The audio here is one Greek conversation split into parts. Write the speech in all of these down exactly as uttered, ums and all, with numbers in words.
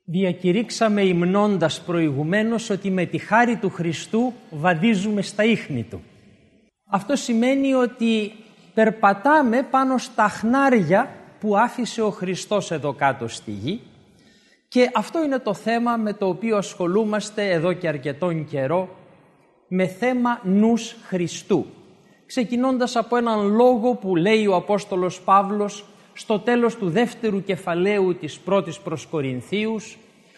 Διακηρύξαμε υμνώντας προηγουμένως ότι με τη χάρη του Χριστού βαδίζουμε στα ίχνη Του. Αυτό σημαίνει ότι περπατάμε πάνω στα χνάρια που άφησε ο Χριστός εδώ κάτω στη γη, και αυτό είναι το θέμα με το οποίο ασχολούμαστε εδώ και αρκετόν καιρό, με θέμα νους Χριστού. Ξεκινώντας από έναν λόγο που λέει ο Απόστολος Παύλος στο τέλος του δεύτερου κεφαλαίου της πρώτης προς Κορινθίους,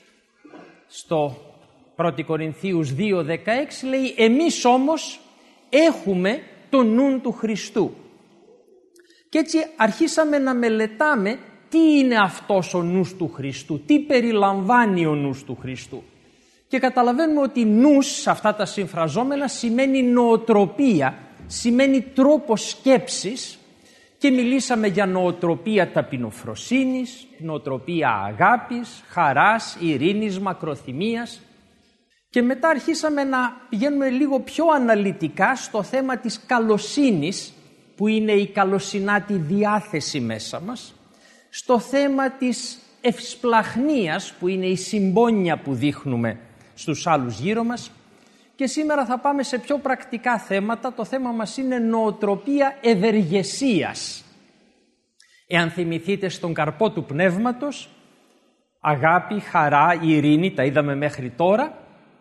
στο πρώτη Κορινθίους δύο δεκαέξι, λέει «Εμείς όμως έχουμε το νου του Χριστού». Και έτσι αρχίσαμε να μελετάμε τι είναι αυτός ο νους του Χριστού, τι περιλαμβάνει ο νους του Χριστού. Και καταλαβαίνουμε ότι νους σε αυτά τα συμφραζόμενα σημαίνει νοοτροπία, σημαίνει τρόπο σκέψης, και μιλήσαμε για νοοτροπία ταπεινοφροσύνης, νοοτροπία αγάπης, χαράς, ειρήνης, μακροθυμίας, και μετά αρχίσαμε να πηγαίνουμε λίγο πιο αναλυτικά στο θέμα της καλοσύνης, που είναι η καλοσυνάτη διάθεση μέσα μας, στο θέμα της ευσπλαχνίας, που είναι η συμπόνια που δείχνουμε στους άλλους γύρω μας, και σήμερα θα πάμε σε πιο πρακτικά θέματα. Το θέμα μας είναι νοοτροπία ευεργεσίας. Εάν θυμηθείτε στον καρπό του πνεύματος, αγάπη, χαρά, ειρήνη, τα είδαμε μέχρι τώρα,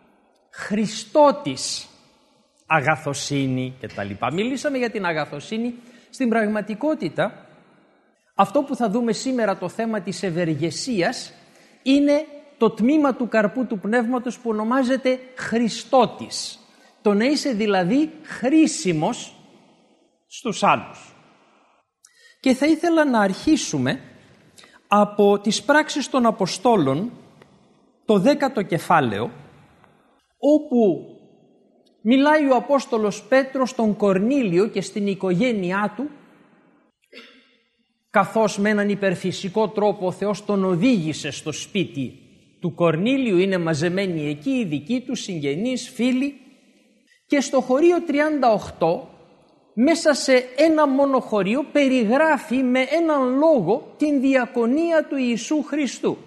Χριστότης, αγαθοσύνη κτλ. Μιλήσαμε για την αγαθοσύνη. Στην πραγματικότητα, αυτό που θα δούμε σήμερα, το θέμα της ευεργεσίας, είναι το τμήμα του καρπού του πνεύματος που ονομάζεται Χριστότης. Το να είσαι δηλαδή χρήσιμος στους άλλους. Και θα ήθελα να αρχίσουμε από τις πράξεις των Αποστόλων, το δέκατο κεφάλαιο, όπου μιλάει ο Απόστολος Πέτρος στον Κορνήλιο και στην οικογένειά του, καθώς με έναν υπερφυσικό τρόπο ο Θεός τον οδήγησε στο σπίτι του Κορνήλιου, είναι μαζεμένοι εκεί οι δικοί του συγγενείς, φίλοι, και στο χωρίο τριάντα οκτώ, μέσα σε ένα μόνο χωρίο, περιγράφει με έναν λόγο την διακονία του Ιησού Χριστού.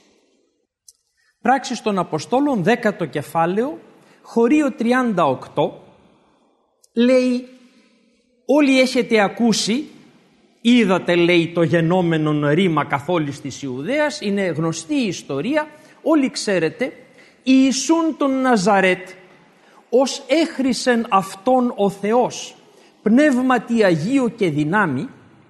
Πράξεις των Αποστόλων, δέκατο κεφάλαιο, χωρίο τριάντα οκτώ, λέει «Όλοι έχετε ακούσει, είδατε», λέει, «το γενόμενον ρήμα καθ' όλης της Ιουδαίας», είναι γνωστή η ιστορία, όλοι ξέρετε, «Ιησούν τον Ναζαρέτ, ως έχρισεν αυτόν ο Θεός, πνεύματι Αγίο και δυνάμει,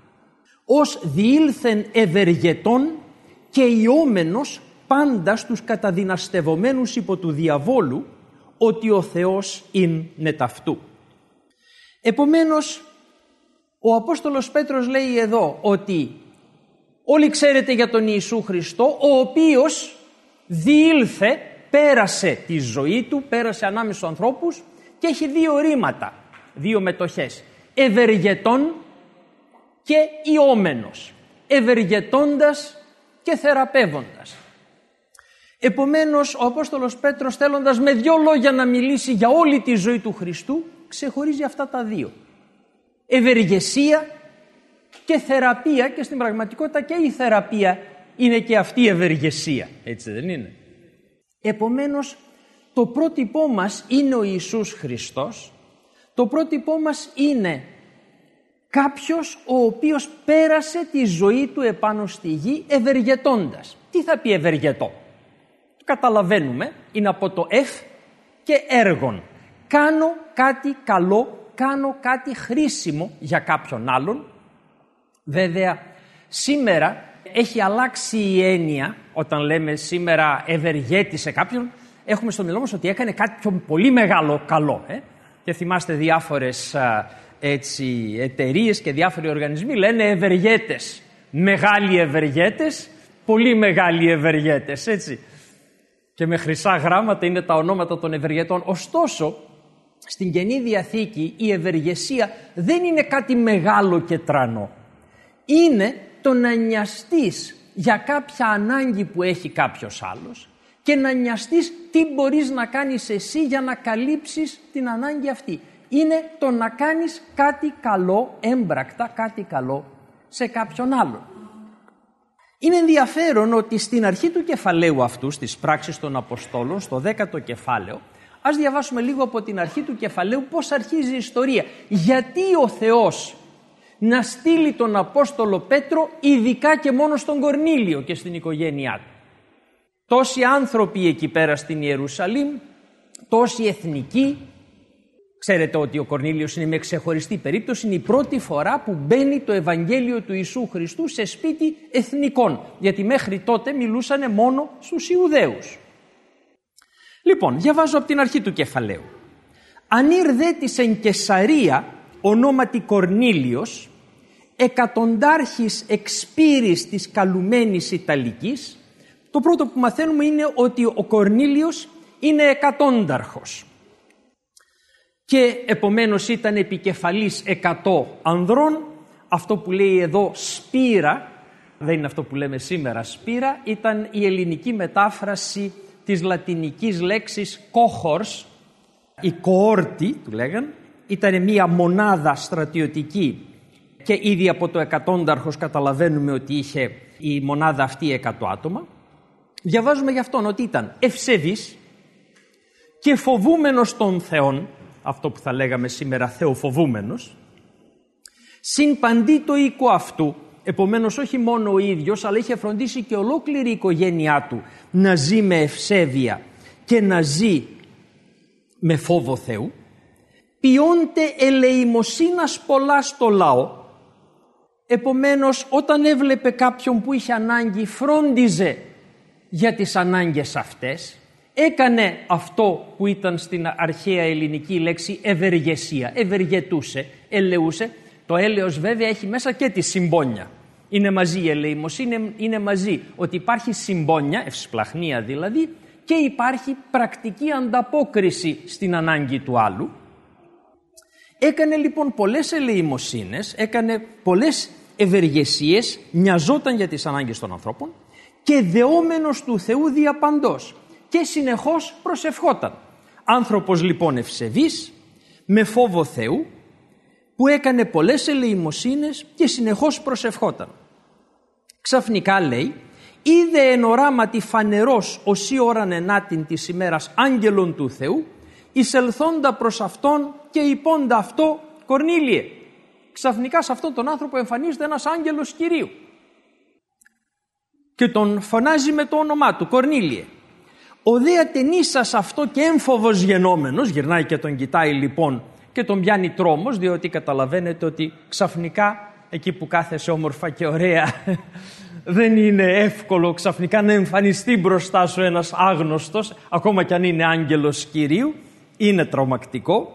ως διήλθεν ευεργετών και ιόμενος πάντα στους καταδυναστευομένους υπό του διαβόλου, ότι ο Θεός ειν νεταυτού». Επομένως, ο Απόστολος Πέτρος λέει εδώ ότι όλοι ξέρετε για τον Ιησού Χριστό, ο οποίος διήλθε, πέρασε τη ζωή του, πέρασε ανάμεσα στους ανθρώπους και έχει δύο ρήματα, δύο μετοχές, ευεργετών και ιόμενος, ευεργετώντας και θεραπεύοντας. Επομένως, ο Απόστολος Πέτρος, θέλοντας με δύο λόγια να μιλήσει για όλη τη ζωή του Χριστού, ξεχωρίζει αυτά τα δύο. Ευεργεσία και θεραπεία, και στην πραγματικότητα και η θεραπεία είναι και αυτή η ευεργεσία, έτσι δεν είναι? Επομένως, το πρότυπό μας είναι ο Ιησούς Χριστός, το πρότυπό μας είναι κάποιος ο οποίος πέρασε τη ζωή του επάνω στη γη ευεργετώντας. Τι θα πει ευεργετώ? Το καταλαβαίνουμε, είναι από το εφ και έργον. Κάνω κάτι καλό, κάνω κάτι χρήσιμο για κάποιον άλλον. Βέβαια, σήμερα έχει αλλάξει η έννοια. Όταν λέμε σήμερα ευεργέτησε κάποιον, έχουμε στο μυαλό μας ότι έκανε κάτι πολύ μεγάλο καλό. Ε? Και θυμάστε διάφορες α, έτσι, εταιρείες και διάφοροι οργανισμοί λένε ευεργέτες. Μεγάλοι ευεργέτες, πολύ μεγάλοι ευεργέτες, έτσι. Και με χρυσά γράμματα είναι τα ονόματα των ευεργετών. Ωστόσο, στην Καινή Διαθήκη η ευεργεσία δεν είναι κάτι μεγάλο και τρανό. Είναι το να νοιαστείς για κάποια ανάγκη που έχει κάποιος άλλος και να νοιαστείς τι μπορείς να κάνεις εσύ για να καλύψεις την ανάγκη αυτή. Είναι το να κάνεις κάτι καλό, έμπρακτα κάτι καλό σε κάποιον άλλον. Είναι ενδιαφέρον ότι στην αρχή του κεφαλαίου αυτού, στις πράξεις των Αποστόλων, στο δέκατο κεφάλαιο, ας διαβάσουμε λίγο από την αρχή του κεφαλαίου πώς αρχίζει η ιστορία. Γιατί ο Θεός να στείλει τον Απόστολο Πέτρο ειδικά και μόνο στον Κορνήλιο και στην οικογένειά του. Τόσοι άνθρωποι εκεί πέρα στην Ιερουσαλήμ, τόσοι εθνικοί. Ξέρετε ότι ο Κορνήλιος είναι μια ξεχωριστή περίπτωση, είναι η πρώτη φορά που μπαίνει το Ευαγγέλιο του Ιησού Χριστού σε σπίτι εθνικών, γιατί μέχρι τότε μιλούσανε μόνο στους Ιουδαίους. Λοιπόν, διαβάζω από την αρχή του κεφαλαίου. «Ανήρ δε της εν Καισαρία, ονόματι Κορνήλιος, εκατοντάρχης εξπύρης της καλουμένης Ιταλικής». Το πρώτο που μαθαίνουμε είναι ότι ο Κορνήλιος είναι εκατόνταρχος και επομένως ήταν επικεφαλής εκατό ανδρών. Αυτό που λέει εδώ σπήρα, δεν είναι αυτό που λέμε σήμερα σπήρα, ήταν η ελληνική μετάφραση της λατινικής λέξης cohors, η κοόρτη του λέγαν, ήταν μια μονάδα στρατιωτική και ήδη από το εκατόνταρχος καταλαβαίνουμε ότι είχε η μονάδα αυτή εκατό άτομα. Διαβάζουμε γι' αυτόν ότι ήταν ευσεβής και φοβούμενος των θεών, αυτό που θα λέγαμε σήμερα θεοφοβούμενος, συν παντί το οίκο αυτού, επομένως όχι μόνο ο ίδιος, αλλά είχε φροντίσει και ολόκληρη η οικογένειά του να ζει με ευσέβεια και να ζει με φόβο Θεού, ποιόνται ελεημοσύνας πολλά στο λαό. Επομένως όταν έβλεπε κάποιον που είχε ανάγκη, φρόντιζε για τις ανάγκες αυτές, έκανε αυτό που ήταν στην αρχαία ελληνική λέξη ευεργεσία, ευεργετούσε, ελεούσε. Το έλεος βέβαια έχει μέσα και τη συμπόνια. Είναι μαζί η ελεημοσύνη, είναι, είναι μαζί ότι υπάρχει συμπόνια, ευσπλαχνία δηλαδή, και υπάρχει πρακτική ανταπόκριση στην ανάγκη του άλλου. Έκανε λοιπόν πολλές ελεημοσύνες, έκανε πολλές ευεργεσίες, νοιαζόταν για τις ανάγκες των ανθρώπων και δεόμενος του Θεού διαπαντός και συνεχώς προσευχόταν. Άνθρωπος λοιπόν ευσεβής, με φόβο Θεού, που έκανε πολλές ελεημοσύνες και συνεχώς προσευχόταν. Ξαφνικά λέει, είδε εν οράματι φανερός οσί ώραν ενάτην της ημέρας άγγελον του Θεού, εισελθόντα προς αυτόν και υπόντα αυτό, Κορνήλιε. Ξαφνικά σε αυτόν τον άνθρωπο εμφανίζεται ένας άγγελος Κυρίου και τον φωνάζει με το όνομά του, Κορνήλιε. Ο δε ατενίσας αυτό και έμφοβος γενόμενος, γυρνάει και τον κοιτάει λοιπόν και τον πιάνει τρόμος, διότι καταλαβαίνετε ότι ξαφνικά εκεί που κάθεσαι όμορφα και ωραία δεν είναι εύκολο ξαφνικά να εμφανιστεί μπροστά σου ένας άγνωστος, ακόμα κι αν είναι άγγελος Κυρίου, είναι τρομακτικό.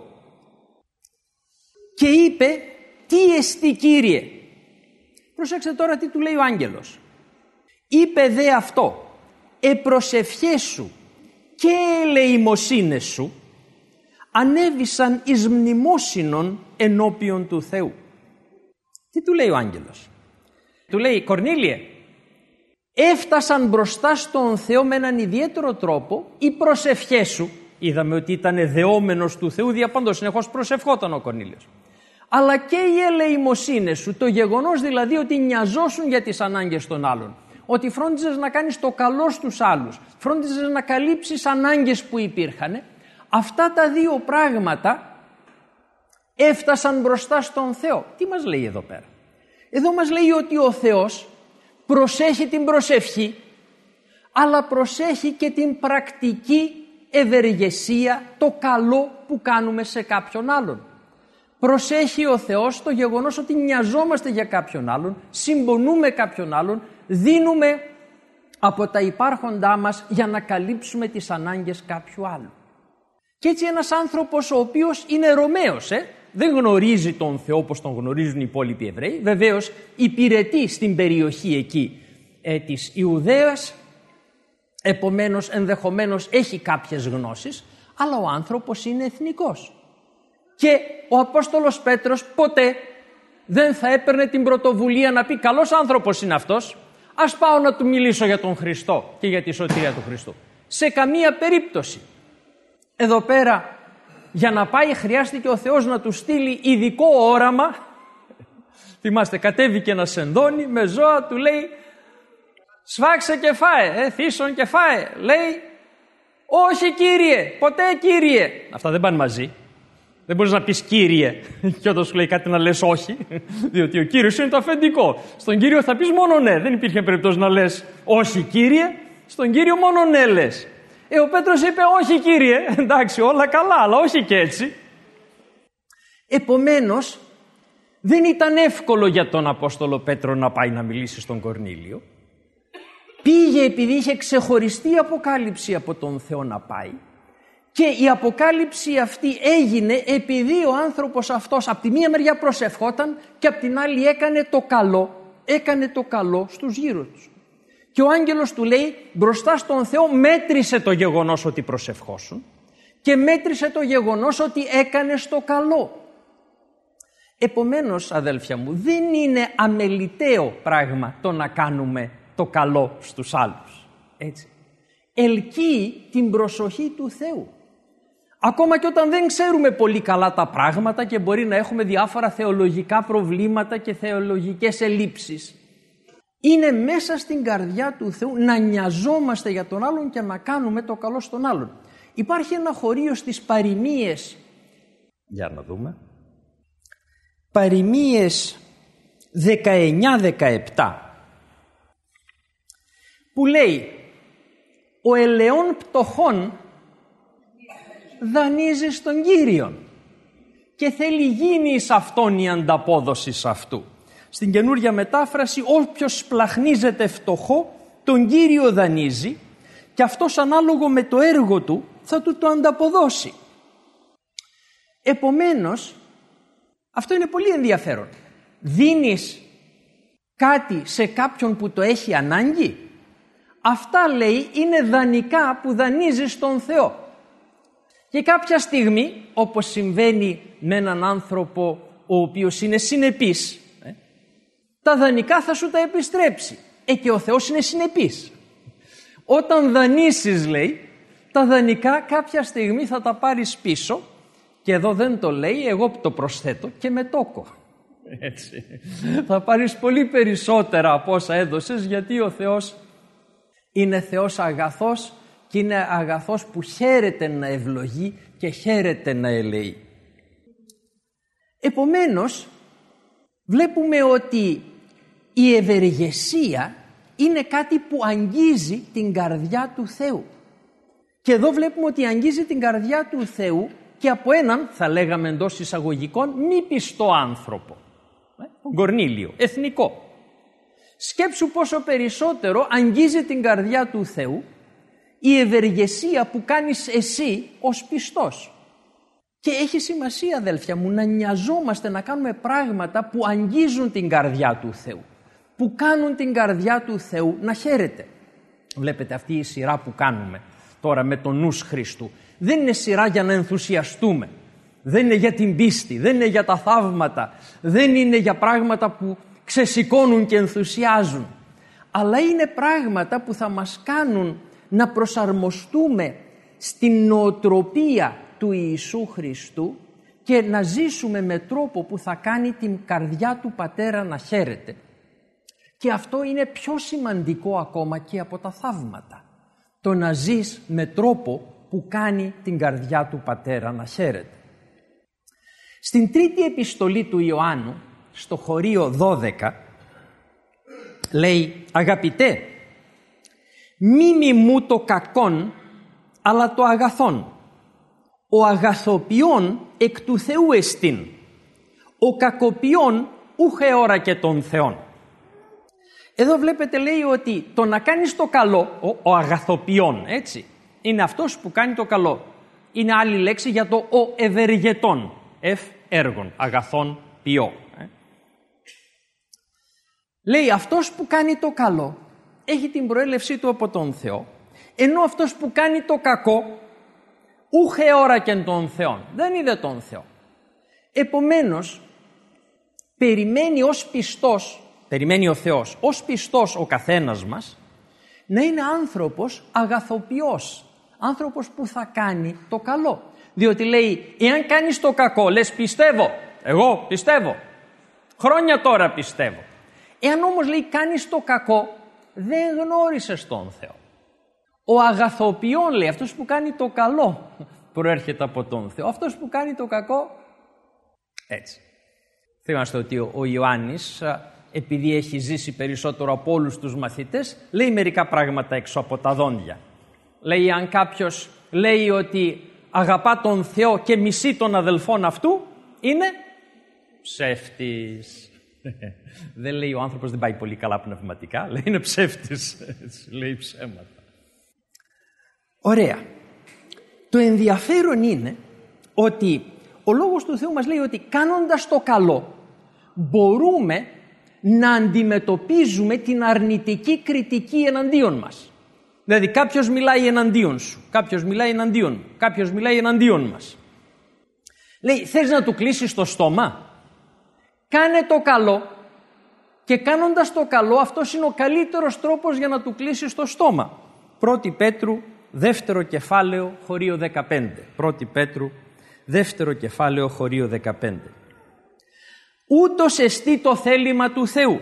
Και είπε, τι εστί Κύριε. Προσέξτε τώρα τι του λέει ο άγγελος. Είπε δε αυτό, επροσευχές σου και ελεημοσύνες σου ανέβησαν εις μνημόσυνον ενώπιον του Θεού. Τι του λέει ο άγγελος. Του λέει, Κορνήλιε, έφτασαν μπροστά στον Θεό με έναν ιδιαίτερο τρόπο οι προσευχές σου. Είδαμε ότι ήταν δεόμενος του Θεού διαπαντός, συνεχώς προσευχόταν ο Κορνήλιος. Αλλά και οι ελεημοσύνες σου, το γεγονός δηλαδή ότι νοιαζόσουν για τις ανάγκες των άλλων, ότι φρόντιζες να κάνεις το καλό στους άλλους, φρόντιζες να καλύψεις ανάγκες που υπήρχαν, αυτά τα δύο πράγματα έφτασαν μπροστά στον Θεό. Τι μας λέει εδώ πέρα. Εδώ μας λέει ότι ο Θεός προσέχει την προσευχή, αλλά προσέχει και την πρακτική ευεργεσία, το καλό που κάνουμε σε κάποιον άλλον. Προσέχει ο Θεός το γεγονός ότι νοιαζόμαστε για κάποιον άλλον, συμπονούμε κάποιον άλλον, δίνουμε από τα υπάρχοντά μας για να καλύψουμε τις ανάγκες κάποιου άλλου. Και έτσι ένας άνθρωπος ο οποίος είναι Ρωμαίος, ε, δεν γνωρίζει τον Θεό όπως τον γνωρίζουν οι υπόλοιποι Εβραίοι, βεβαίως υπηρετεί στην περιοχή εκεί ε, της Ιουδαίας, επομένως ενδεχομένως έχει κάποιες γνώσεις, αλλά ο άνθρωπος είναι εθνικός. Και ο Απόστολος Πέτρος ποτέ δεν θα έπαιρνε την πρωτοβουλία να πει καλός άνθρωπος είναι αυτός, ας πάω να του μιλήσω για τον Χριστό και για τη σωτηρία του Χριστού. Σε καμία περίπτωση. Εδώ πέρα για να πάει χρειάστηκε ο Θεός να του στείλει ειδικό όραμα. Θυμάστε, κατέβηκε ένα σενδόνι με ζώα, του λέει Σφάξε και φάε, ε, θύσον και φάε. Λέει, όχι Κύριε, ποτέ Κύριε. Αυτά δεν πάνε μαζί. Δεν μπορείς να πεις Κύριε και όταν σου λέει κάτι να λες όχι, διότι ο Κύριος είναι το αφεντικό. Στον Κύριο θα πεις μόνο ναι. Δεν υπήρχε περίπτωση να λες όχι Κύριε, στον Κύριο μόνο ναι λες. Ε, ο Πέτρος είπε όχι Κύριε, εντάξει όλα καλά, αλλά όχι και έτσι. Επομένως, δεν ήταν εύκολο για τον Απόστολο Πέτρο να πάει να μιλήσει στον Κορνήλιο. Πήγε επειδή είχε ξεχωριστή αποκάλυψη από τον Θεό να πάει. Και η αποκάλυψη αυτή έγινε επειδή ο άνθρωπος αυτός από τη μία μεριά προσευχόταν και από την άλλη έκανε το καλό, έκανε το καλό στους γύρω τους. Και ο άγγελος του λέει μπροστά στον Θεό μέτρησε το γεγονός ότι προσευχόσουν και μέτρησε το γεγονός ότι έκανες το καλό. Επομένως αδέλφια μου, δεν είναι αμεληταίο πράγμα το να κάνουμε το καλό στους άλλους. Έτσι. Ελκύει την προσοχή του Θεού. Ακόμα και όταν δεν ξέρουμε πολύ καλά τα πράγματα και μπορεί να έχουμε διάφορα θεολογικά προβλήματα και θεολογικές ελλείψεις. Είναι μέσα στην καρδιά του Θεού να νοιαζόμαστε για τον άλλον και να κάνουμε το καλό στον άλλον. Υπάρχει ένα χωρίο στις Παροιμίες. Για να δούμε. Παροιμίες δεκαεννιά δεκαεπτά. Που λέει «Ο ελαιόν πτωχόν δανείζει στον Κύριον και θέλει γίνει εις αυτόν η ανταπόδοση σε αυτού». Στην καινούρια μετάφραση «Όποιος σπλαχνίζεται φτωχό τον Κύριο δανείζει και αυτός ανάλογο με το έργο του θα του το ανταποδώσει». Επομένως, αυτό είναι πολύ ενδιαφέρον. Δίνεις κάτι σε κάποιον που το έχει ανάγκη. Αυτά λέει είναι δανεικά που δανείζεις στον Θεό. Και κάποια στιγμή, όπως συμβαίνει με έναν άνθρωπο ο οποίος είναι συνεπής, ε, τα δανεικά θα σου τα επιστρέψει. Ε, και ο Θεός είναι συνεπής. Όταν δανείσεις, λέει, τα δανεικά κάποια στιγμή θα τα πάρεις πίσω και εδώ δεν το λέει, εγώ το προσθέτω και με τόκο. Έτσι. Θα πάρεις πολύ περισσότερα από όσα έδωσες γιατί ο Θεός είναι Θεός αγαθός και είναι αγαθός που χαίρεται να ευλογεί και χαίρεται να ελεεί. Επομένως, βλέπουμε ότι η ευεργεσία είναι κάτι που αγγίζει την καρδιά του Θεού. Και εδώ βλέπουμε ότι αγγίζει την καρδιά του Θεού και από έναν, θα λέγαμε εντός εισαγωγικών, μη πιστό άνθρωπο. Τον Κορνήλιο, εθνικό. Σκέψου πόσο περισσότερο αγγίζει την καρδιά του Θεού η ευεργεσία που κάνεις εσύ ως πιστός. Και έχει σημασία, αδέλφια μου, να νοιαζόμαστε να κάνουμε πράγματα που αγγίζουν την καρδιά του Θεού, που κάνουν την καρδιά του Θεού να χαίρεται. Βλέπετε αυτή η σειρά που κάνουμε τώρα με τον νους Χριστού. Δεν είναι σειρά για να ενθουσιαστούμε. Δεν είναι για την πίστη, δεν είναι για τα θαύματα, δεν είναι για πράγματα που ξεσηκώνουν και ενθουσιάζουν. Αλλά είναι πράγματα που θα μας κάνουν να προσαρμοστούμε στην νοοτροπία του Ιησού Χριστού και να ζήσουμε με τρόπο που θα κάνει την καρδιά του Πατέρα να χαίρεται. Και αυτό είναι πιο σημαντικό ακόμα και από τα θαύματα. Το να ζεις με τρόπο που κάνει την καρδιά του Πατέρα να χαίρεται. Στην τρίτη επιστολή του Ιωάννου, στο χωρίο δώδεκα, λέει «Αγαπητέ, μη μιμού το κακόν, αλλά το αγαθόν. Ο αγαθοποιών εκ του Θεού εστίν. Ο κακοποιών ούχε ώρα και των Θεών». Εδώ βλέπετε λέει ότι το να κάνεις το καλό, ο, ο αγαθοποιών, έτσι, είναι αυτός που κάνει το καλό. Είναι άλλη λέξη για το ο ευεργετών, ευ έργων, αγαθών ποιό. Ε. Λέει αυτός που κάνει το καλό έχει την προέλευσή του από τον Θεό, ενώ αυτός που κάνει το κακό ούχε ώρα και των Θεών. Δεν είδε τον Θεό. Επομένως, περιμένει ως πιστός, περιμένει ο Θεός, ως πιστός ο καθένας μας, να είναι άνθρωπος αγαθοποιός, άνθρωπος που θα κάνει το καλό. Διότι λέει, εάν κάνεις το κακό, λες πιστεύω, εγώ πιστεύω, χρόνια τώρα πιστεύω. Εάν όμως λέει κάνεις το κακό δεν γνώρισες τον Θεό. Ο αγαθοποιών, λέει, αυτός που κάνει το καλό προέρχεται από τον Θεό. Αυτός που κάνει το κακό, έτσι. Θυμάστε ότι ο Ιωάννης, επειδή έχει ζήσει περισσότερο από όλους τους μαθητές, λέει μερικά πράγματα έξω από τα δόντια. Λέει, αν κάποιος λέει ότι αγαπά τον Θεό και μισεί τον αδελφόν αυτού, είναι ψεύτης. Δεν λέει ο άνθρωπος δεν πάει πολύ καλά πνευματικά, λέει είναι ψεύτης, έτσι, λέει ψέματα. Ωραία. Το ενδιαφέρον είναι ότι ο Λόγος του Θεού μας λέει ότι κάνοντας το καλό μπορούμε να αντιμετωπίζουμε την αρνητική κριτική εναντίον μας. Δηλαδή κάποιος μιλάει εναντίον σου, κάποιος μιλάει εναντίον μου, κάποιος μιλάει εναντίον μας. Λέει, θες να του κλείσεις το στόμα? Κάνε το καλό και κάνοντας το καλό αυτός είναι ο καλύτερος τρόπος για να του κλείσεις το στόμα. Πρώτη Πέτρου, δεύτερο κεφάλαιο, χωρίο δεκαπέντε. Πρώτη Πέτρου, δεύτερο κεφάλαιο, χωρίο δεκαπέντε. Ούτως εστί το θέλημα του Θεού,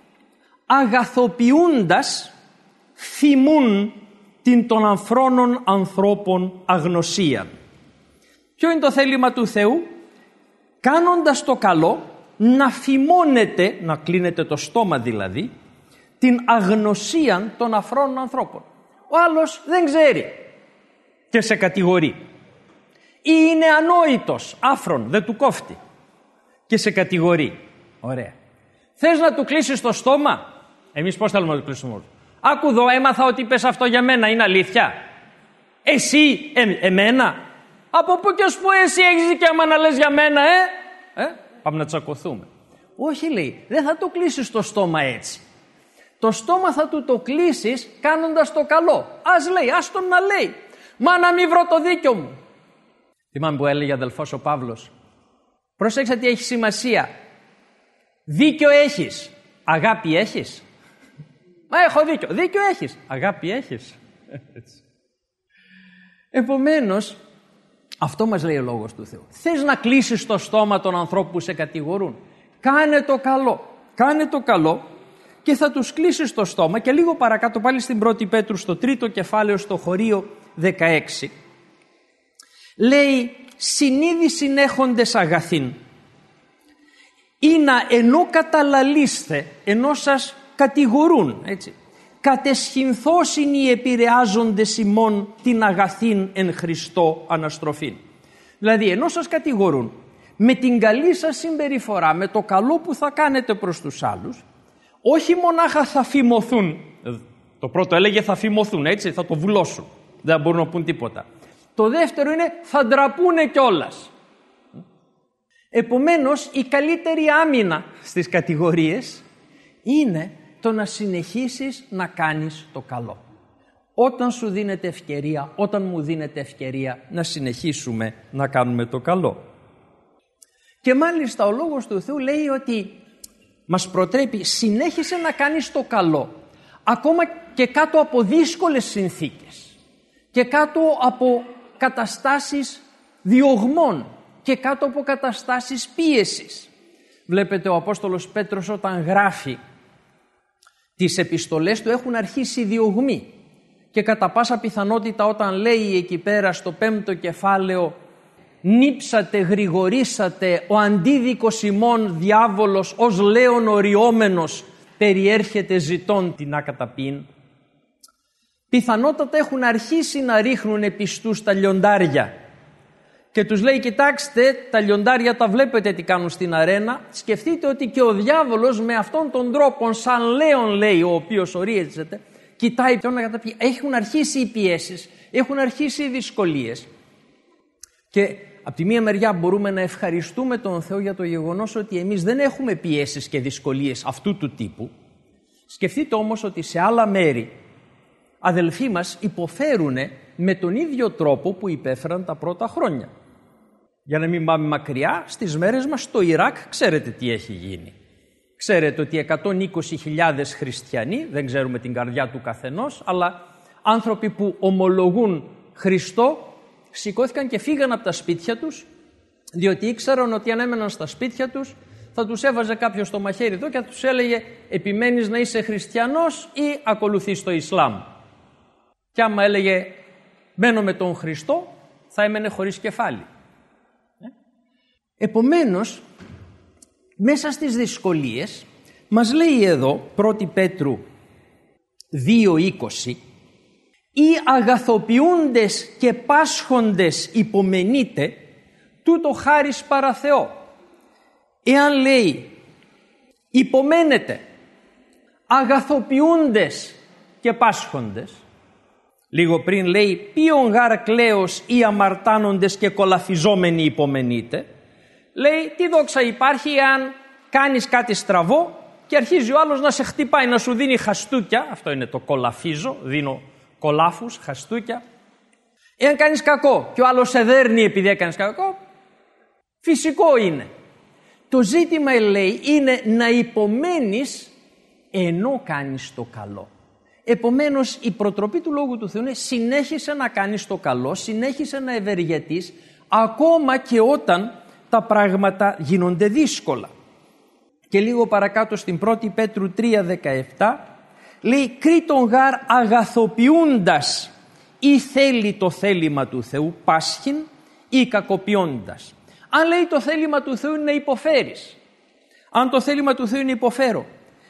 αγαθοποιούντας θυμούν την των αμφρόνων ανθρώπων αγνωσίαν. Ποιο είναι το θέλημα του Θεού? Κάνοντας το καλό να φημώνετε, να κλείνετε το στόμα δηλαδή, την αγνωσία των αφρόνων ανθρώπων. Ο άλλος δεν ξέρει και σε κατηγορεί. Ή είναι ανόητος, άφρον, δεν του κόφτει και σε κατηγορεί. Ωραία. Θες να του κλείσεις το στόμα? Εμείς πώς θέλουμε να του κλείσουμε? Άκου εδώ, έμαθα ότι είπες αυτό για μένα, είναι αλήθεια? Εσύ, ε, εμένα? Από πού και ως πού εσύ έχεις δικαίωμα να λες για μένα, ε? ε? Πάμε να τσακωθούμε. Όχι, λέει, δεν θα το κλείσεις το στόμα έτσι. Το στόμα θα του το κλείσεις κάνοντας το καλό. Ας λέει, ας τον να λέει. Μα να μην βρω το δίκιο μου. Θυμάμαι που έλεγε αδελφός ο Παύλος. Πρόσεξε τι έχει σημασία. Δίκιο έχεις. Αγάπη έχεις? Μα έχω δίκιο. Δίκιο έχεις. Αγάπη έχεις? Επομένως, αυτό μας λέει ο Λόγος του Θεού. Θες να κλείσεις το στόμα των ανθρώπων που σε κατηγορούν? Κάνε το καλό. Κάνε το καλό και θα τους κλείσεις το στόμα. Και λίγο παρακάτω πάλι στην πρώτη Πέτρου, στο τρίτο κεφάλαιο, στο χωρίο δεκαέξι, λέει συνείδησιν έχοντες αγαθήν ή να ενώ καταλαλείστε, ενώ σας κατηγορούν, έτσι, κατεσχυνθώσιν οι επηρεάζοντες ημών την αγαθήν εν Χριστώ αναστροφήν. Δηλαδή ενώ σας κατηγορούν, με την καλή σας συμπεριφορά, με το καλό που θα κάνετε προς τους άλλους, όχι μονάχα θα φημωθούν, το πρώτο έλεγε θα φημωθούν, έτσι, θα το βουλώσουν, δεν μπορούν να πούν τίποτα. Το δεύτερο είναι θα ντραπούνε κιόλας. Επομένως η καλύτερη άμυνα στις κατηγορίες είναι το να συνεχίσεις να κάνεις το καλό. Όταν σου δίνεται ευκαιρία, όταν μου δίνεται ευκαιρία να συνεχίσουμε να κάνουμε το καλό. Και μάλιστα ο Λόγος του Θεού λέει ότι μας προτρέπει συνέχισε να κάνεις το καλό ακόμα και κάτω από δύσκολες συνθήκες και κάτω από καταστάσεις διωγμών και κάτω από καταστάσεις πίεσης. Βλέπετε ο Απόστολος Πέτρος όταν γράφει τις επιστολές του έχουν αρχίσει διωγμοί και κατά πάσα πιθανότητα όταν λέει εκεί πέρα στο πέμπτο κεφάλαιο νύψατε, γρηγορήσατε, ο αντίδικος ημών διάβολος ως λέων οριόμενος περιέρχεται ζητών την ακαταπίν. Πιθανότατα έχουν αρχίσει να ρίχνουν πιστούς τα λιοντάρια και τους λέει κοιτάξτε τα λιοντάρια τα βλέπετε τι κάνουν στην αρένα, σκεφτείτε ότι και ο διάβολος με αυτόν τον τρόπο σαν λέον λέει ο οποίος ορίεζεται κοιτάει ποιον να καταπιεί. Έχουν αρχίσει οι πιέσεις, έχουν αρχίσει οι δυσκολίες και από τη μία μεριά μπορούμε να ευχαριστούμε τον Θεό για το γεγονός ότι εμείς δεν έχουμε πιέσεις και δυσκολίες αυτού του τύπου. Σκεφτείτε όμως ότι σε άλλα μέρη αδελφοί μας υποφέρουν με τον ίδιο τρόπο που υπέφεραν τα πρώτα χρόνια. Για να μην πάμε μακριά, στις μέρες μας στο Ιράκ ξέρετε τι έχει γίνει. Ξέρετε ότι εκατόν είκοσι χιλιάδες χριστιανοί, δεν ξέρουμε την καρδιά του καθενός, αλλά άνθρωποι που ομολογούν Χριστό, σηκώθηκαν και φύγαν από τα σπίτια τους, διότι ήξεραν ότι αν έμεναν στα σπίτια τους θα τους έβαζε κάποιος στο μαχαίρι εδώ και θα τους έλεγε επιμένεις να είσαι χριστιανός ή ακολουθείς το Ισλάμ. Και άμα έλεγε μένω με τον Χριστό, θα έμενε χωρίς κεφάλι. Επομένως, μέσα στις δυσκολίες, μας λέει εδώ πρώτη Πέτρου δύο είκοσι, «Οι αγαθοποιούντες και πάσχοντες υπομενείτε, τούτο χάρις παρά Θεό». Εάν λέει υπομένετε, αγαθοποιούντες και πάσχοντες, λίγο πριν λέει «Ποιον γάρ κλαίος ή αμαρτάνοντες και κολαφιζόμενοι υπομενείτε», λέει τι δόξα υπάρχει αν κάνεις κάτι στραβό και αρχίζει ο άλλος να σε χτυπάει, να σου δίνει χαστούκια, αυτό είναι το κολαφίζω, δίνω κολάφους, χαστούκια. Εάν κάνεις κακό και ο άλλος σε δέρνει επειδή έκανες κακό, φυσικό είναι. Το ζήτημα, λέει, είναι να υπομένεις ενώ κάνεις το καλό. Επομένως, η προτροπή του Λόγου του Θεού είναι συνέχισε να κάνεις το καλό, συνέχισε να ευεργετείς, ακόμα και όταν τα πράγματα γίνονται δύσκολα. Και λίγο παρακάτω στην πρώτη Πέτρου τρία δεκαεπτά λέει «Κρήτον γάρ αγαθοποιούντας ή θέλει το θέλημα του Θεού πάσχην ή κακοποιώντας». Αν λέει το θέλημα του Θεού είναι να υποφέρεις, αν το θέλημα του Θεού είναι υποφέρω,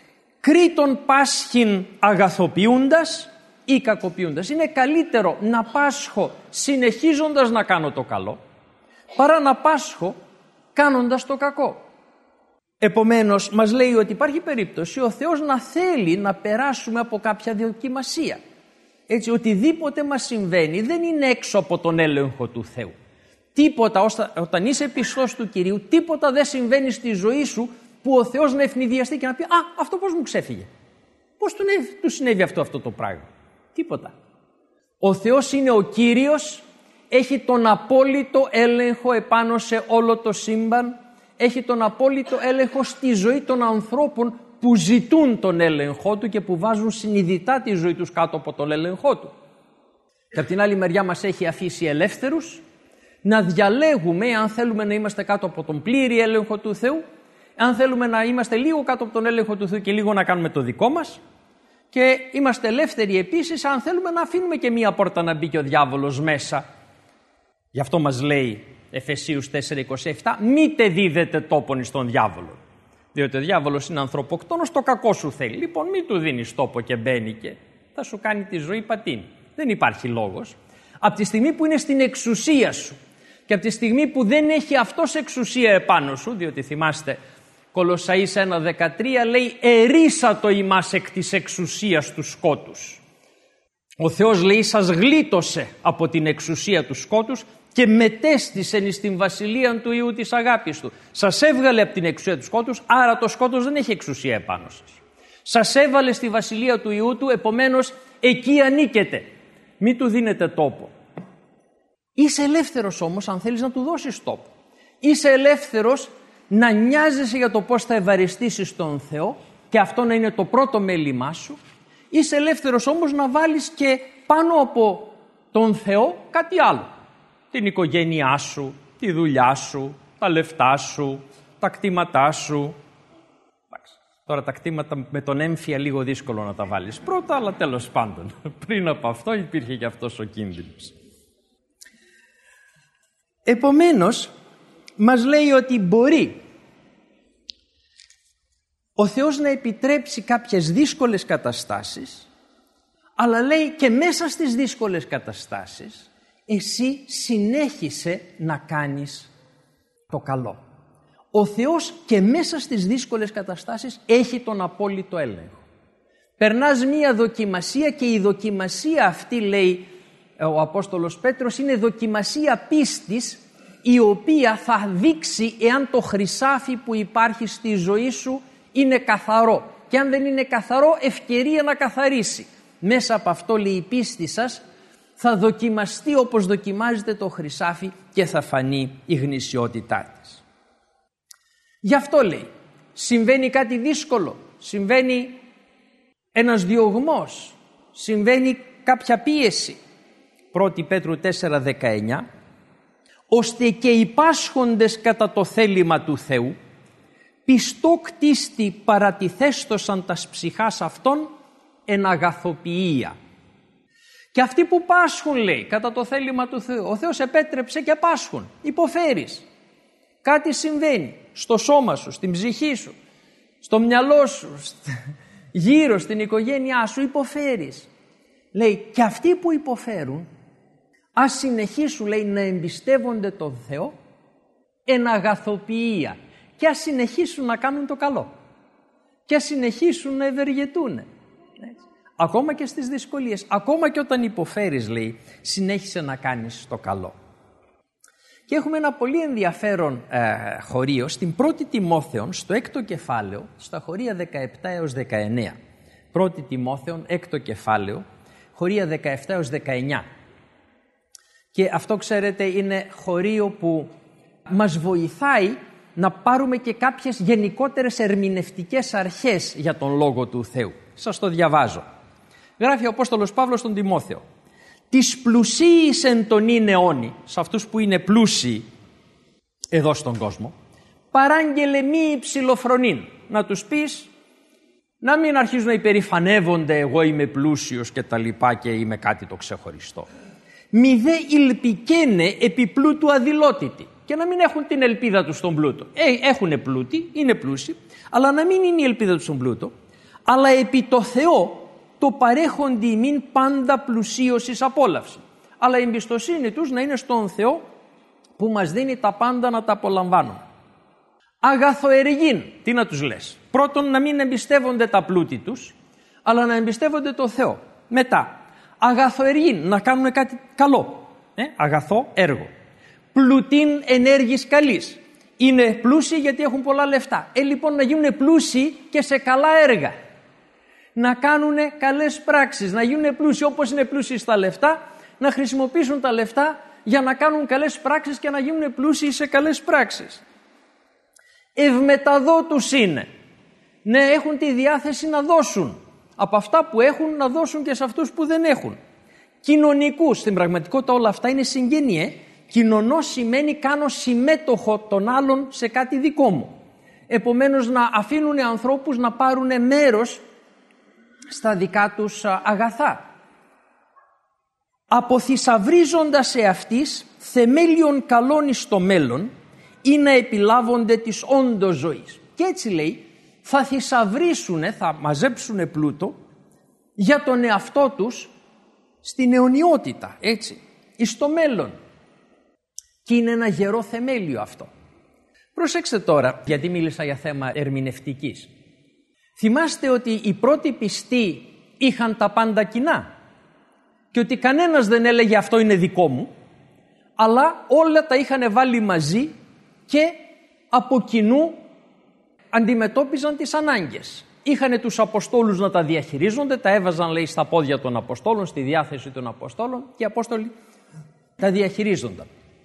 κρήτον πάσχην αγαθοποιούντας ή κακοποιούντας. Είναι καλύτερο να πάσχω συνεχίζοντας να κάνω το καλό, παρά να πάσχω κάνοντας το κακό. Επομένως, μας λέει ότι υπάρχει περίπτωση ο Θεός να θέλει να περάσουμε από κάποια δοκιμασία. Έτσι, οτιδήποτε μας συμβαίνει δεν είναι έξω από τον έλεγχο του Θεού. Τίποτα, όταν είσαι πιστός του Κυρίου, τίποτα δεν συμβαίνει στη ζωή σου που ο Θεός να ευνηδιαστεί και να πει «Α, αυτό πώς μου ξέφυγε, πώς του, του συνέβη αυτό, αυτό το πράγμα». Τίποτα. Ο Θεός είναι ο Κύριος, έχει τον απόλυτο έλεγχο επάνω σε όλο το σύμπαν, έχει τον απόλυτο έλεγχο στη ζωή των ανθρώπων που ζητούν τον έλεγχό του και που βάζουν συνειδητά τη ζωή τους κάτω από τον έλεγχό του. Και από την άλλη μεριά μας έχει αφήσει ελεύθερους να διαλέγουμε αν θέλουμε να είμαστε κάτω από τον πλήρη έλεγχο του Θεού, αν θέλουμε να είμαστε λίγο κάτω από τον έλεγχο του Θεού και λίγο να κάνουμε το δικό μας, και είμαστε ελεύθεροι επίσης αν θέλουμε να αφήνουμε και μία πόρτα να μπει και ο διάβολος μέσα. Γι' αυτό μας λέει Εφεσίους τέσσερα είκοσι επτά «Μήτε δίδετε τόπον στον διάβολο». Διότι ο διάβολος είναι ανθρωποκτόνος, το κακό σου θέλει. Λοιπόν, μην του δίνεις τόπο και μπαίνει και θα σου κάνει τη ζωή πατίνη. Δεν υπάρχει λόγος. Από τη στιγμή που είναι στην εξουσία σου και από τη στιγμή που δεν έχει αυτός εξουσία επάνω σου, διότι θυμάστε Κολοσσαείς ένα δεκατρία λέει «Ερίσατο ημάς εκ της εξουσίας του σκότους». Ο Θεός, λέει, σας γλίτωσε από την εξουσία του σκότους και μετέστησεν εις την βασιλεία του Υιού της αγάπης του. Σας έβγαλε από την εξουσία του σκότους, άρα το σκότος δεν έχει εξουσία επάνω σας. Σας έβαλε στη βασιλεία του Υιού του, επομένως εκεί ανήκετε. Μην του δίνετε τόπο. Είσαι ελεύθερος όμως αν θέλεις να του δώσεις τόπο. Είσαι ελεύθερος να νοιάζεσαι για το πώς θα ευαριστήσεις τον Θεό και αυτό να είναι το πρώτο μέλημά σου. Είσαι ελεύθερος όμως να βάλεις και πάνω από τον Θεό κάτι άλλο. Την οικογένειά σου, τη δουλειά σου, τα λεφτά σου, τα κτήματά σου. Τώρα τα κτήματα με τον έμφυα λίγο δύσκολο να τα βάλεις πρώτα, αλλά τέλος πάντων. Πριν από αυτό υπήρχε και αυτός ο κίνδυνος. Επομένως, μας λέει ότι μπορεί ο Θεός να επιτρέψει κάποιες δύσκολες καταστάσεις, αλλά λέει και μέσα στις δύσκολες καταστάσεις εσύ συνέχισε να κάνεις το καλό. Ο Θεός και μέσα στις δύσκολες καταστάσεις έχει τον απόλυτο έλεγχο. Περνάς μία δοκιμασία και η δοκιμασία αυτή, λέει ο Απόστολος Πέτρος, είναι δοκιμασία πίστης η οποία θα δείξει εάν το χρυσάφι που υπάρχει στη ζωή σου είναι καθαρό. Και αν δεν είναι καθαρό, ευκαιρία να καθαρίσει. Μέσα από αυτό, λέει, η πίστη σας θα δοκιμαστεί όπως δοκιμάζεται το χρυσάφι και θα φανεί η γνησιότητά της. Γι' αυτό, λέει, συμβαίνει κάτι δύσκολο, συμβαίνει ένας διωγμός, συμβαίνει κάποια πίεση. πρώτη Πέτρου τέσσερα δεκαεννιά, ώστε και οι πάσχοντες κατά το θέλημα του Θεού πιστό κτίστη παρατηθέστοσαν τας ψυχάς αυτών εν αγαθοποιία. Και αυτοί που πάσχουν, λέει, κατά το θέλημα του Θεού, ο Θεός επέτρεψε και πάσχουν, υποφέρεις. Κάτι συμβαίνει στο σώμα σου, στην ψυχή σου, στο μυαλό σου, γύρω στην οικογένειά σου, υποφέρεις. Λέει, και αυτοί που υποφέρουν, ας συνεχίσουν, λέει, να εμπιστεύονται τον Θεό εν αγαθοποιία και ας συνεχίσουν να κάνουν το καλό και ας συνεχίσουν να ευεργετούν. Ακόμα και στις δυσκολίες, ακόμα και όταν υποφέρεις, λέει, συνέχισε να κάνεις το καλό. Και έχουμε ένα πολύ ενδιαφέρον ε, χωρίο στην πρώτη Τιμόθεον, στο έκτο κεφάλαιο, στα χωρία δεκαεπτά έως δεκαεννέα. Πρώτη Τιμόθεον, έκτο κεφάλαιο, χωρία δεκαεπτά έως δεκαεννέα. Και αυτό, ξέρετε, είναι χωρίο που μας βοηθάει να πάρουμε και κάποιες γενικότερες ερμηνευτικές αρχές για τον Λόγο του Θεού. Σας το διαβάζω. Γράφει ο Απόστολος Παύλος στον Τιμόθεο. «Τις πλουσίης εν τον είναι αιώνη», σε αυτούς που είναι πλούσιοι εδώ στον κόσμο, «παράγγελε μη υψηλοφρονήν». Να τους πεις να μην αρχίζουν να υπερηφανεύονται, εγώ είμαι πλούσιος και τα λοιπά και είμαι κάτι το ξεχωριστό. «Μη δε υλπικένε επί πλούτου αδειλότητη». Και να μην έχουν την ελπίδα τους στον πλούτο. Ε, έχουν πλούτη, είναι πλούσιοι, αλλά να μην είναι η ελπίδα τους στον πλούτο, αλλά επί το Θεό το παρέχοντι ημίν πάντα πλουσίωσης απόλαυση. Αλλά η εμπιστοσύνη τους να είναι στον Θεό που μας δίνει τα πάντα να τα απολαμβάνουμε. Αγαθοεργήν, τι να τους λες. Πρώτον, να μην εμπιστεύονται τα πλούτη τους, αλλά να εμπιστεύονται το Θεό. Μετά, αγαθοεργήν, να κάνουν κάτι καλό. Ε, αγαθό έργο. Πλουτήν ενέργης καλής. Είναι πλούσιοι γιατί έχουν πολλά λεφτά. Ε, λοιπόν, να γίνουν πλούσιοι και σε καλά έργα. Να κάνουν καλές πράξεις, να γίνουν πλούσιοι όπως είναι πλούσιοι στα λεφτά, να χρησιμοποιήσουν τα λεφτά για να κάνουν καλές πράξεις και να γίνουν πλούσιοι σε καλές πράξεις. Ευμεταδότους είναι. Ναι, έχουν τη διάθεση να δώσουν. Από αυτά που έχουν να δώσουν και σε αυτούς που δεν έχουν. Κοινωνικούς. Στην πραγματικότητα όλα αυτά είναι συγγένειε. Κοινωνό σημαίνει κάνω συμμέτοχο των άλλων σε κάτι δικό μου. Επομένως να αφήνουν ανθρώπους να πάρουν μέρος στα δικά τους αγαθά. Αποθυσαυρίζοντας σε αυτής θεμέλιον καλών εις το μέλλον ή να επιλάβονται της όντως ζωής. Και έτσι λέει, θα θησαυρίσουνε, θα μαζέψουνε πλούτο για τον εαυτό τους στην αιωνιότητα, έτσι, εις το μέλλον. Και είναι ένα γερό θεμέλιο αυτό. Προσέξτε τώρα, γιατί μίλησα για θέμα ερμηνευτικής. Θυμάστε ότι οι πρώτοι πιστοί είχαν τα πάντα κοινά και ότι κανένας δεν έλεγε αυτό είναι δικό μου, αλλά όλα τα είχαν βάλει μαζί και από κοινού αντιμετώπιζαν τις ανάγκες. Είχαν τους Αποστόλους να τα διαχειρίζονται, τα έβαζαν, λέει, στα πόδια των Αποστόλων, στη διάθεση των Αποστόλων και οι Απόστολοι τα διαχειρίζονταν.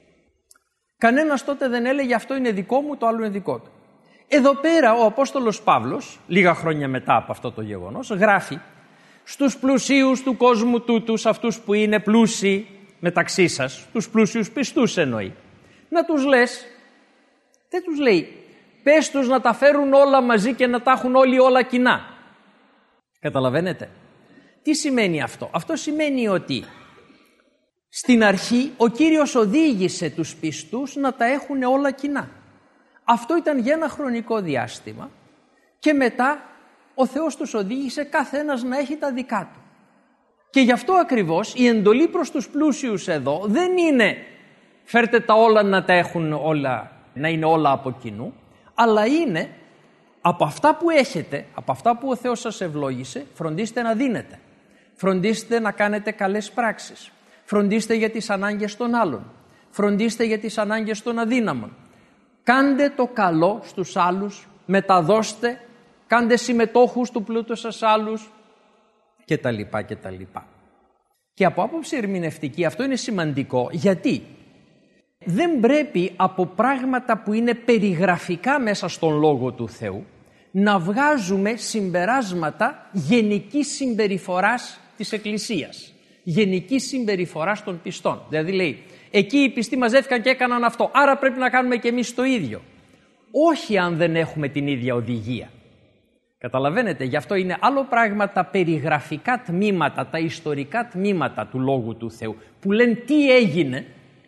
Κανένας τότε δεν έλεγε αυτό είναι δικό μου, το άλλο είναι δικό του. Εδώ πέρα ο Απόστολος Παύλος, λίγα χρόνια μετά από αυτό το γεγονός, γράφει στους πλουσίους του κόσμου τούτου, αυτούς που είναι πλούσιοι μεταξύ σας, τους πλούσιους πιστούς εννοεί, να τους λες, δεν τους λέει, πες τους να τα φέρουν όλα μαζί και να τα έχουν όλοι όλα κοινά. Καταλαβαίνετε. Τι σημαίνει αυτό? Αυτό σημαίνει ότι στην αρχή ο Κύριος οδήγησε τους πιστούς να τα έχουν όλα κοινά. Αυτό ήταν για ένα χρονικό διάστημα και μετά ο Θεός τους οδήγησε κάθε ένας να έχει τα δικά του. Και γι' αυτό ακριβώς η εντολή προς τους πλούσιους εδώ δεν είναι φέρτε τα όλα να τα έχουν όλα, να είναι όλα από κοινού, αλλά είναι από αυτά που έχετε, από αυτά που ο Θεός σας ευλόγησε, φροντίστε να δίνετε. Φροντίστε να κάνετε καλές πράξεις. Φροντίστε για τις ανάγκες των άλλων. Φροντίστε για τις ανάγκες των αδύναμων. Κάντε το καλό στους άλλους, μεταδώστε, κάντε συμμετόχους του πλούτου σας άλλους και τα λοιπά και τα λοιπά. Και από άποψη ερμηνευτική αυτό είναι σημαντικό. Γιατί? Δεν πρέπει από πράγματα που είναι περιγραφικά μέσα στον Λόγο του Θεού να βγάζουμε συμπεράσματα γενικής συμπεριφοράς της Εκκλησίας, γενικής συμπεριφοράς των πιστών. Δηλαδή λέει, εκεί οι πιστοί μαζεύτηκαν και έκαναν αυτό, άρα πρέπει να κάνουμε και εμείς το ίδιο. όχι αν δεν έχουμε την ίδια οδηγία. Καταλαβαίνετε, γι' αυτό είναι άλλο πράγμα τα περιγραφικά τμήματα, τα ιστορικά τμήματα του Λόγου του Θεού, που λένε τι έγινε,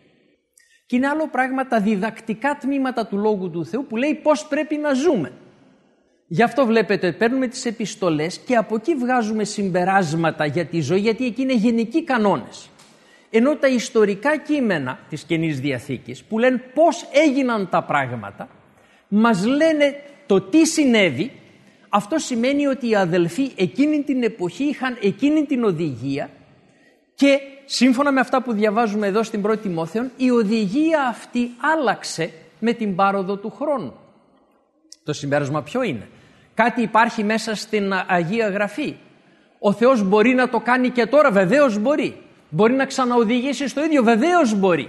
και είναι άλλο πράγμα τα διδακτικά τμήματα του Λόγου του Θεού, που λέει πώς πρέπει να ζούμε. Γι' αυτό βλέπετε, παίρνουμε τις επιστολές και από εκεί βγάζουμε συμπεράσματα για τη ζωή, γιατί εκεί είναι γενικοί κανόνες. Ενώ τα ιστορικά κείμενα της Καινής Διαθήκης, που λένε πώς έγιναν τα πράγματα, μας λένε το τι συνέβη. Αυτό σημαίνει ότι οι αδελφοί εκείνη την εποχή είχαν εκείνη την οδηγία και σύμφωνα με αυτά που διαβάζουμε εδώ στην πρώτη Τιμόθεων, η οδηγία αυτή άλλαξε με την πάροδο του χρόνου. Το συμπέρασμα ποιο είναι? Κάτι υπάρχει μέσα στην Αγία Γραφή. Ο Θεός μπορεί να το κάνει και τώρα, βεβαίως μπορεί. Μπορεί να ξαναοδηγήσει στο ίδιο, βεβαίως μπορεί.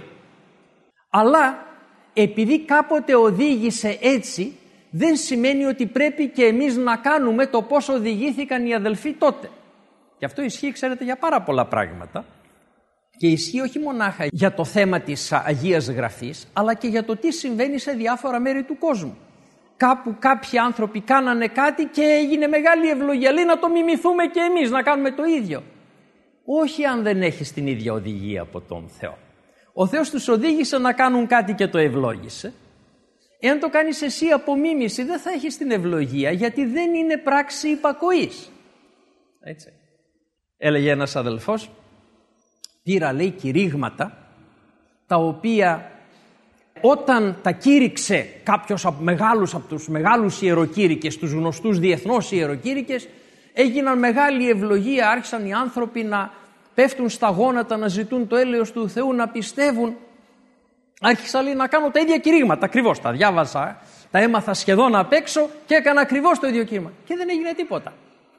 Αλλά επειδή κάποτε οδήγησε έτσι, δεν σημαίνει ότι πρέπει και εμείς να κάνουμε το πώς οδηγήθηκαν οι αδελφοί τότε. Και αυτό ισχύει, ξέρετε, για πάρα πολλά πράγματα. Και ισχύει όχι μονάχα για το θέμα της Αγίας Γραφής, αλλά και για το τι συμβαίνει σε διάφορα μέρη του κόσμου. Κάπου κάποιοι άνθρωποι κάνανε κάτι και έγινε μεγάλη ευλογία. Λέει να το μιμηθούμε και εμείς, να κάνουμε το ίδιο. Όχι αν δεν έχεις την ίδια οδηγία από τον Θεό. Ο Θεός τους οδήγησε να κάνουν κάτι και το ευλόγησε. Εάν το κάνεις εσύ από μίμηση, δεν θα έχεις την ευλογία, γιατί δεν είναι πράξη υπακοής. Έτσι. Έλεγε ένας αδελφός, πήρα, λέει, κηρύγματα, τα οποία όταν τα κήρυξε κάποιος από μεγάλους, από τους μεγάλους ιεροκήρυκες, τους γνωστούς διεθνώς ιεροκήρυκες, έγιναν μεγάλη ευλογία, άρχισαν οι άνθρωποι να πέφτουν στα γόνατα, να ζητούν το έλεος του Θεού, να πιστεύουν. Άρχισα, λέει, να κάνω τα ίδια κηρύγματα, ακριβώς τα διάβασα, τα έμαθα σχεδόν απ' έξω και έκανα ακριβώς το ίδιο κήρυγμα. Και δεν έγινε τίποτα.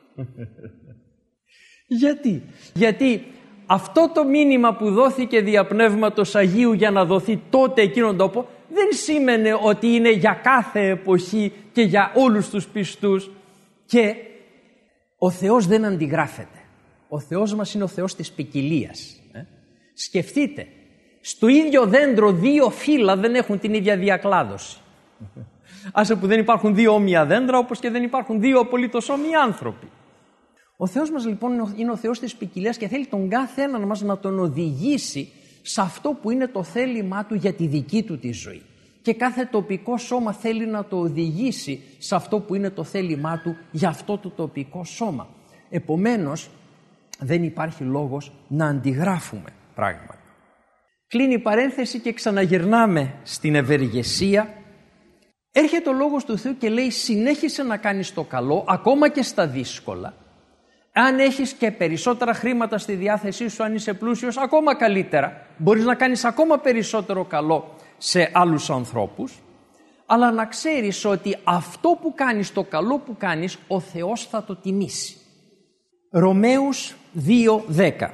Γιατί? Γιατί αυτό το μήνυμα που δόθηκε δια Πνεύματος Αγίου για να δοθεί τότε εκείνον τόπο, δεν σήμαινε ότι είναι για κάθε εποχή και για όλους τους πιστούς. Και ο Θεός δεν αντιγράφεται. Ο Θεός μας είναι ο Θεός της ποικιλίας. Ε? Σκεφτείτε, στο ίδιο δέντρο δύο φύλλα δεν έχουν την ίδια διακλάδωση. Άσε που δεν υπάρχουν δύο όμοια δέντρα, όπως και δεν υπάρχουν δύο απολύτως όμοιοι άνθρωποι. Ο Θεός μας λοιπόν είναι ο Θεός της ποικιλίας και θέλει τον κάθε έναν μας να τον οδηγήσει σε αυτό που είναι το θέλημά του για τη δική του τη ζωή. Και κάθε τοπικό σώμα θέλει να το οδηγήσει σε αυτό που είναι το θέλημά του για αυτό το τοπικό σώμα. Επομένως, δεν υπάρχει λόγος να αντιγράφουμε πράγματα. Κλείνει η παρένθεση και ξαναγυρνάμε στην ευεργεσία. Έρχεται ο Λόγος του Θεού και λέει συνέχισε να κάνεις το καλό ακόμα και στα δύσκολα. Αν έχεις και περισσότερα χρήματα στη διάθεσή σου, αν είσαι πλούσιος, ακόμα καλύτερα. Μπορείς να κάνεις ακόμα περισσότερο καλό σε άλλους ανθρώπους, αλλά να ξέρεις ότι αυτό που κάνεις, το καλό που κάνεις, ο Θεός θα το τιμήσει. Ρωμαίους δύο δέκα.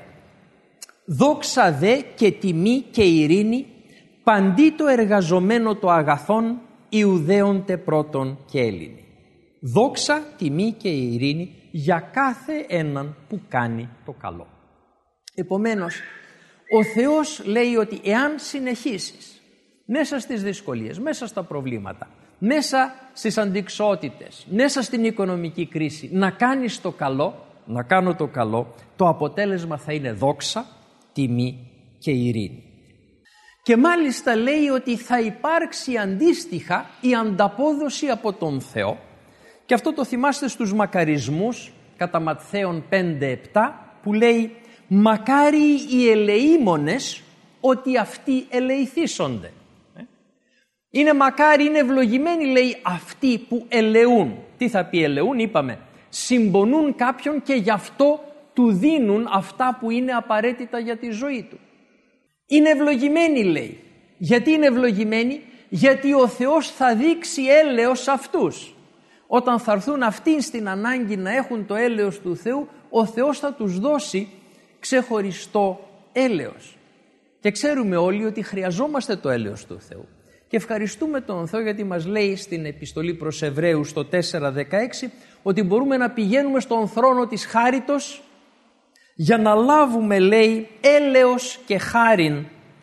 Δόξα δε και τιμή και ειρήνη παντί το εργαζομένο το αγαθόν Ιουδαίων πρώτον και Έλληνη. Δόξα, τιμή και ειρήνη για κάθε έναν που κάνει το καλό. Επομένως, ο Θεός λέει ότι εάν συνεχίσεις μέσα στις δυσκολίες, μέσα στα προβλήματα, μέσα στις αντιξότητες, μέσα στην οικονομική κρίση, να κάνεις το καλό, να κάνω το καλό, το αποτέλεσμα θα είναι δόξα, τιμή και ειρήνη. Και μάλιστα λέει ότι θα υπάρξει αντίστοιχα η ανταπόδοση από τον Θεό. Και αυτό το θυμάστε στους μακαρισμούς κατά Ματθαίον πέντε επτά που λέει «Μακάρι οι ελεήμονες ότι αυτοί ελεηθήσονται». Είναι μακάρι, είναι ευλογημένοι, λέει, αυτοί που ελεούν. Τι θα πει ελεούν? Είπαμε, συμπονούν κάποιον και γι' αυτό του δίνουν αυτά που είναι απαραίτητα για τη ζωή του. Είναι ευλογημένοι, λέει. Γιατί είναι ευλογημένοι? Γιατί ο Θεός θα δείξει έλεος σε αυτούς. Όταν θα έρθουν αυτοί στην ανάγκη να έχουν το έλεος του Θεού, ο Θεός θα τους δώσει ξεχωριστό έλεος. Και ξέρουμε όλοι ότι χρειαζόμαστε το έλεος του Θεού. Και ευχαριστούμε τον Θεό γιατί μας λέει στην επιστολή προς Εβραίους το τέσσερα δεκαέξι ότι μπορούμε να πηγαίνουμε στον θρόνο της χάριτος για να λάβουμε, λέει, έλεος και χάριν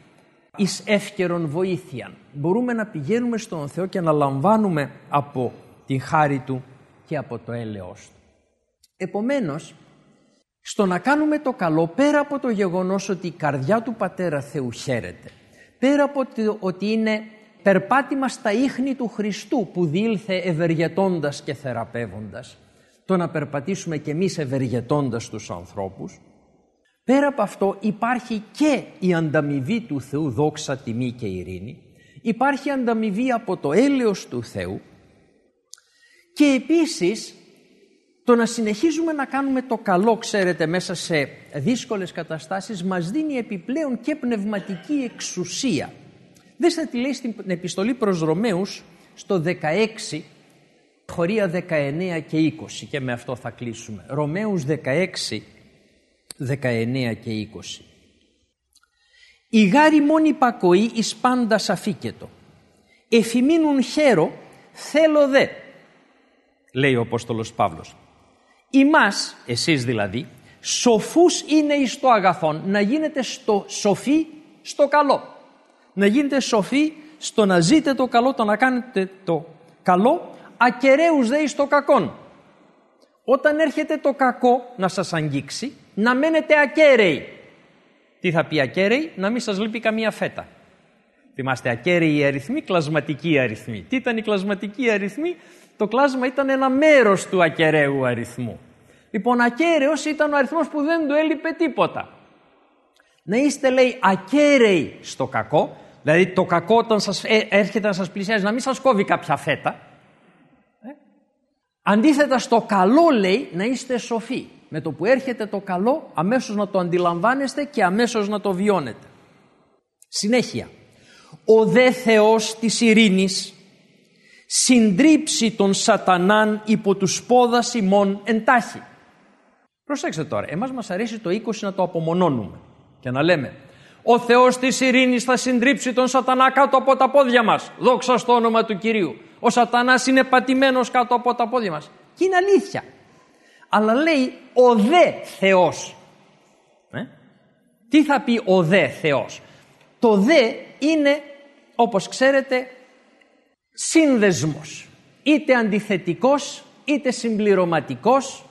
εις εύκαιρον βοήθειαν. Μπορούμε να πηγαίνουμε στον Θεό και να λαμβάνουμε από την χάρη Του και από το έλεος Του. Επομένως, στο να κάνουμε το καλό, πέρα από το γεγονός ότι η καρδιά του Πατέρα Θεού χαίρεται, πέρα από το ότι είναι περπάτημα στα ίχνη του Χριστού που διήλθε ευεργετώντας και θεραπεύοντας, το να περπατήσουμε κι εμείς ευεργετώντας τους ανθρώπους, πέρα από αυτό υπάρχει και η ανταμοιβή του Θεού, δόξα, τιμή και ειρήνη, υπάρχει ανταμοιβή από το έλεος του Θεού και επίσης το να συνεχίζουμε να κάνουμε το καλό, ξέρετε, μέσα σε δύσκολες καταστάσεις μας δίνει επιπλέον και πνευματική εξουσία. Δέστε τι λέει στην επιστολή προς Ρωμαίους στο δεκαέξι, χωρία δεκαεννέα και είκοσι, και με αυτό θα κλείσουμε. Ρωμαίους δεκαέξι, δεκαεννέα και είκοσι. «Η γάρη μόνη υπακοή εις πάντας αφήκετο. Εφημείνουν χαίρο, θέλω δε», λέει ο Απόστολος Παύλος. «Ημάς», εσείς δηλαδή, «σοφούς είναι εις το αγαθόν», να γίνετε στο σοφοί στο καλό. Να γίνετε σοφοί στο να ζείτε το καλό, το να κάνετε το καλό, ακεραίους δε εις το κακόν. Όταν έρχεται το κακό να σας αγγίξει, να μένετε ακέραιοι. Τι θα πει ακέραιοι? Να μην σας λείπει καμία φέτα. Θυμάστε, ακέραιοι αριθμοί, κλασματικοί αριθμοί. Τι ήταν οι κλασματικοί αριθμοί? Το κλάσμα ήταν ένα μέρος του ακεραίου αριθμού. Λοιπόν, ακέραιος ήταν ο αριθμός που δεν του έλειπε τίποτα. Να είστε, λέει, ακέραιοι στο κακό, δηλαδή το κακό όταν σας έρχεται να σας πλησιάζει να μην σας κόβει κάποια φέτα. Ε? Αντίθετα στο καλό, λέει, να είστε σοφοί. Με το που έρχεται το καλό, αμέσως να το αντιλαμβάνεστε και αμέσως να το βιώνετε. Συνέχεια. «Ο δε Θεός της ειρήνης συντρίψει τον σατανάν υπό τους πόδας ημών εντάχει». Προσέξτε τώρα, εμάς μας αρέσει το είκοσι να το απομονώνουμε και να λέμε «Ο Θεός της ειρήνης θα συντρίψει τον σατανά κάτω από τα πόδια μας, δόξα στο όνομα του Κυρίου». Ο σατανάς είναι πατημένος κάτω από τα πόδια μας. Και είναι αλήθεια. Αλλά λέει «ο δε Θεός». Ε? Τι θα πει «ο δε Θεός»? Το δε είναι, όπως ξέρετε, σύνδεσμος. Είτε αντιθετικός, είτε συμπληρωματικός.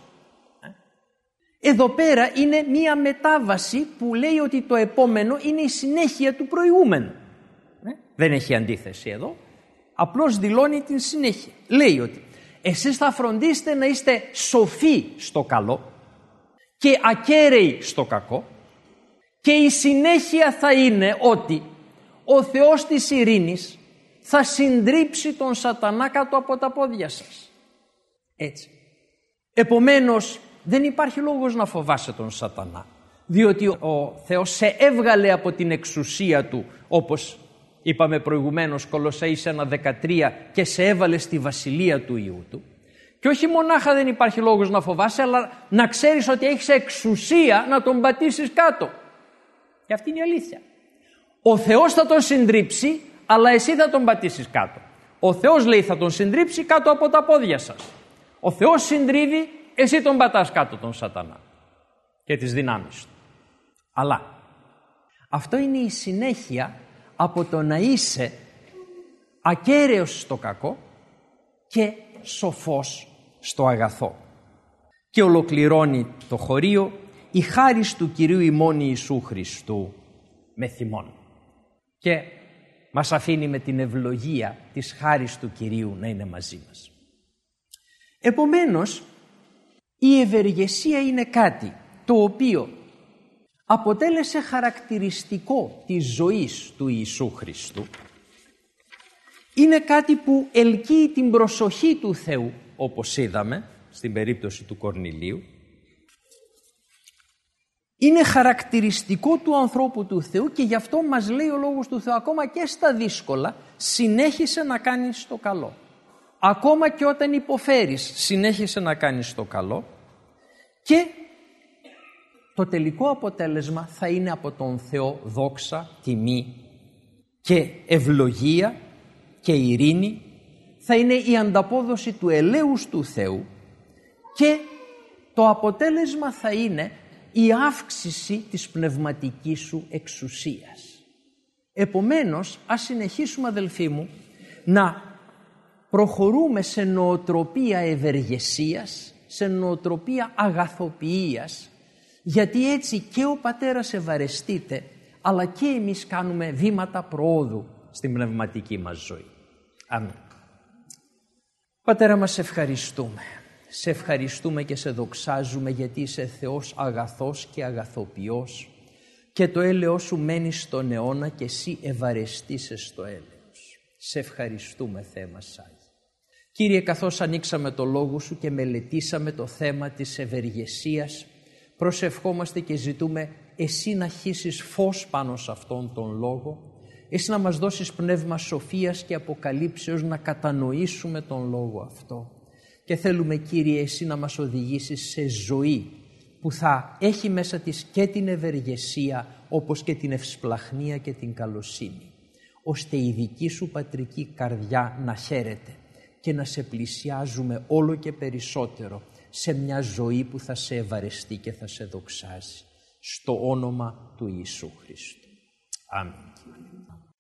Εδώ πέρα είναι μία μετάβαση που λέει ότι το επόμενο είναι η συνέχεια του προηγούμενου. Ε? Δεν έχει αντίθεση εδώ. Απλώς δηλώνει την συνέχεια. Λέει ότι εσείς θα φροντίσετε να είστε σοφοί στο καλό και ακέραιοι στο κακό και η συνέχεια θα είναι ότι ο Θεός της ειρήνης θα συντρίψει τον σατανά κάτω από τα πόδια σας. Έτσι. Επομένως, δεν υπάρχει λόγος να φοβάσαι τον σατανά, διότι ο Θεός σε έβγαλε από την εξουσία του, όπως είπαμε προηγουμένως, Κολοσσαείς ένα δεκατρία, και σε έβαλε στη βασιλεία του Υιού του. Και όχι μονάχα δεν υπάρχει λόγος να φοβάσαι, αλλά να ξέρεις ότι έχεις εξουσία να τον πατήσεις κάτω. Και αυτή είναι η αλήθεια. Ο Θεός θα τον συντρίψει, αλλά εσύ θα τον πατήσεις κάτω. Ο Θεός, λέει, θα τον συντρίψει κάτω από τα πόδια σας. Ο Θεός συντρίβει, εσύ τον πατάς κάτω τον σατανά και τις δυνάμεις του. Αλλά αυτό είναι η συνέχεια από το να είσαι ακέραιος στο κακό και σοφός στο αγαθό. Και ολοκληρώνει το χωρίο «Η χάρις του Κυρίου ημών Ιησού Χριστού με θυμών». Και μας αφήνει με την ευλογία της χάρις του Κυρίου να είναι μαζί μας. Επομένως, η ευεργεσία είναι κάτι το οποίο αποτέλεσε χαρακτηριστικό της ζωής του Ιησού Χριστού. Είναι κάτι που ελκύει την προσοχή του Θεού, όπως είδαμε στην περίπτωση του Κορνηλίου. Είναι χαρακτηριστικό του ανθρώπου του Θεού και γι' αυτό μας λέει ο Λόγος του Θεού, ακόμα και στα δύσκολα συνέχισε να κάνεις το καλό. Ακόμα και όταν υποφέρεις συνέχισε να κάνεις το καλό και το τελικό αποτέλεσμα θα είναι από τον Θεό δόξα, τιμή και ευλογία και ειρήνη. Θα είναι η ανταπόδοση του ελέους του Θεού και το αποτέλεσμα θα είναι η αύξηση της πνευματικής σου εξουσίας. Επομένως, ας συνεχίσουμε, αδελφοί μου, να προχωρούμε σε νοοτροπία ευεργεσίας, σε νοοτροπία αγαθοποιίας, γιατί έτσι και ο Πατέρας ευαρεστείται, αλλά και εμείς κάνουμε βήματα προόδου στην πνευματική μας ζωή. Αμήν. Πατέρα μας, σε ευχαριστούμε. Σε ευχαριστούμε και σε δοξάζουμε, γιατί είσαι Θεός αγαθός και αγαθοποιός και το έλεος σου μένει στον αιώνα και εσύ ευαρεστείσαι στο έλεος. Σε ευχαριστούμε, Θεέ μας Άγιε. Κύριε, καθώς ανοίξαμε το Λόγο σου και μελετήσαμε το θέμα της ευεργεσίας, προσευχόμαστε και ζητούμε εσύ να χύσεις φως πάνω σε αυτόν τον Λόγο, εσύ να μας δώσεις πνεύμα σοφίας και αποκαλύψεως να κατανοήσουμε τον Λόγο αυτό. Και θέλουμε, Κύριε, εσύ να μας οδηγήσεις σε ζωή που θα έχει μέσα της και την ευεργεσία, όπως και την ευσπλαχνία και την καλοσύνη, ώστε η δική σου πατρική καρδιά να χαίρεται και να σε πλησιάζουμε όλο και περισσότερο σε μια ζωή που θα σε ευαρεστεί και θα σε δοξάζει. Στο όνομα του Ιησού Χριστού. Αμήν.